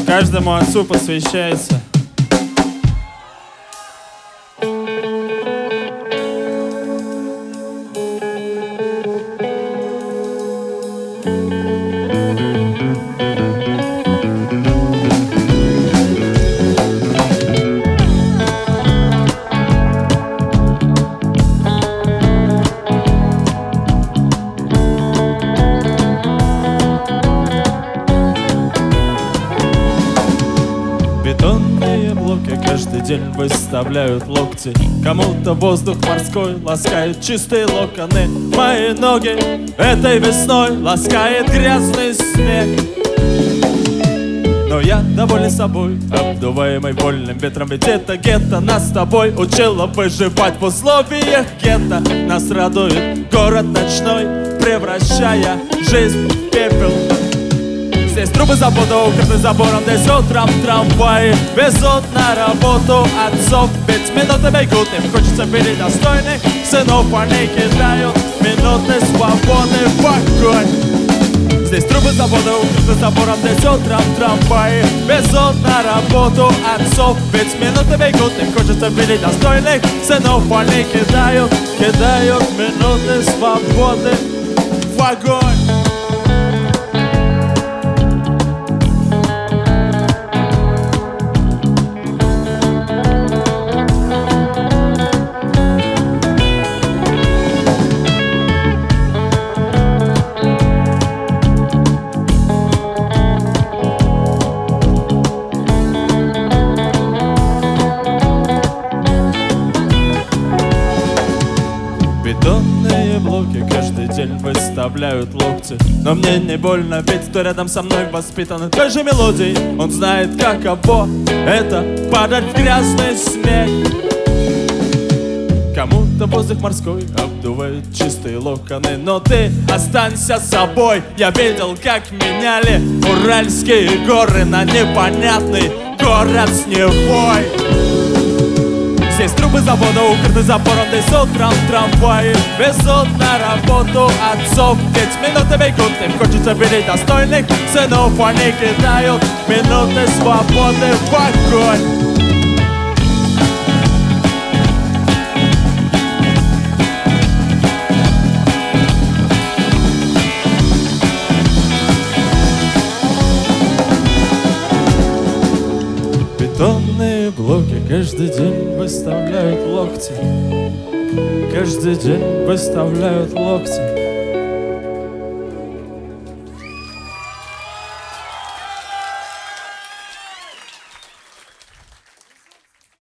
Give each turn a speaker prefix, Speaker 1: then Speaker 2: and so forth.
Speaker 1: Каждому отцу посвящается. Бетонные блоки каждый день выставляют локти. Кому-то воздух морской ласкает чистые локоны. Мои ноги этой весной ласкает грязный снег. Но я доволен собой, обдуваемый вольным ветром. Ведь это гетто нас с тобой учило выживать в условиях гетто. Нас радует город ночной, превращая жизнь в пепел. Здесь трубы завода укрыты забором, здесь утром трамваи везут на работу отцов. Ведь минуты бегут, им хочется видеть достойных сынов. Они кидают минуты свободы в огонь. Здесь трубы завода укрыты забором, здесь утром трамваи везут на работу отцов. Ведь минуты бегут, им хочется видеть достойных сынов. Они кидают минуты свободы в огонь. Бетонные блоки каждый день выставляют локти. Но мне не больно, ведь кто рядом со мной воспитан той же мелодией. Он знает, каково это падать в грязный снег. Кому-то воздух морской обдувает чистые локоны. Но ты останься собой. Я видел, как меняли Уральские горы на непонятный город с Невой. Здесь трубы завода укрыты забором, здесь утром трамваи везут на работу отцов. Ведь минуты бегут, им хочется видеть достойных сынов. Они кидают минуты свободы в огонь. Бетонные блоки каждый день выставляют локти. Каждый день выставляют локти.